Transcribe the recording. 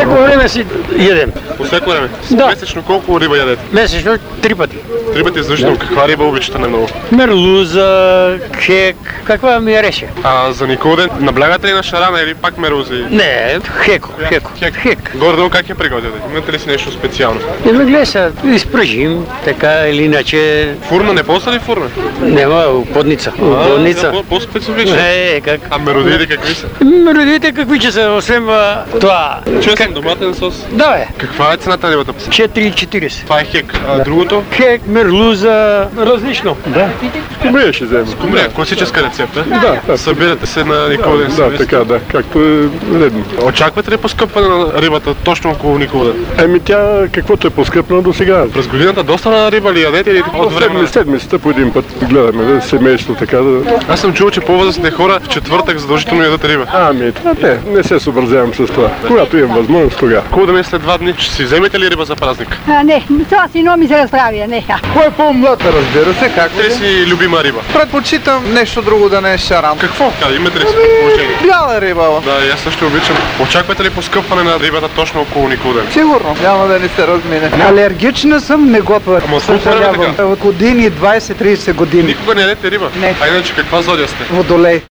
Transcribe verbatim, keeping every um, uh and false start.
всяко време си ядем. По всяко време? Да. Месечно колко риба ядете? Месечно три пъти. Три пъти задължително. Каква риба обичате най-много? Мерлуза, хек, каква ми яреше? А за Никоден наблягате ли на шарана или пак мерузи? Не, хеко, хеко, Хек. хек. Горе-долу как я приготвяте? Имате ли си нещо специално? И гледа се, изпражим, така или иначе, Фурна не ползва ли фурна? няма подница. Подница. А, по-специфично. Е, как? А меродиите какви са? Меродиите какви че са, освен а, това. Честен доматен сос. Да, бе. Каква е цената на рибата? четири и четиридесет. Това е хек. А другото? Хек, мерлуза, различно. Да. Скумрия ще взема. Скумрия, класическа рецепта. Да, да. Събирате се на Никоден Да, съвест. така, да, както е редно. Очаквате ли поскъпване на рибата точно около Никоден? Еми тя, каквото е поскъпнала до сега. През годината доста на риба ли ядете или от време? Седми, седмицата по един път гледаме, да, семейство така да... Аз съм чул, че по-възрастните хора в четвъртък задължително ядат риба. Ами, това не, не се съобразявам с това. Когато имам възможност, тогава. Колко да ми след два дни, ще си вземете ли риба за празник? А, не, това сино ми се разправя, не. Кой е по-млад, разбира се, как Те си любима риба. Предпочитам нещо друго да не е шаран. Какво? Така, имате ли си предположение? Бяла риба. Да, и аз също обичам. Очаквате ли поскъпване на рибата точно около Никоден? Сигурно, няма да ни се размине. Алергична съм, не го път. Ама от колко време Съжалявам. така? От години, двайсет трийсет години. Никога не ядете риба? Не. А иначе каква зодия сте? Водолей.